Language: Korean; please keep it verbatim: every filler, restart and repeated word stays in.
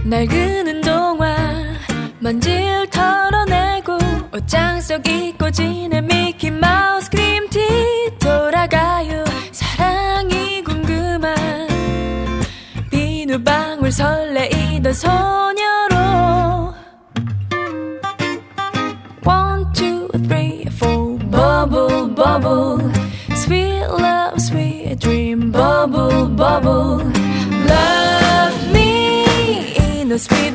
날 그는 동화 먼지를 털어내고 옷장 속 잊고 지낸 미키마우스 그림티 돌아가요 사랑이 궁금한 비누방울 설레이던 소녀로 One, two, three, four Bubble, bubble Sweet love, sweet dream Bubble, bubble Love me in a sweet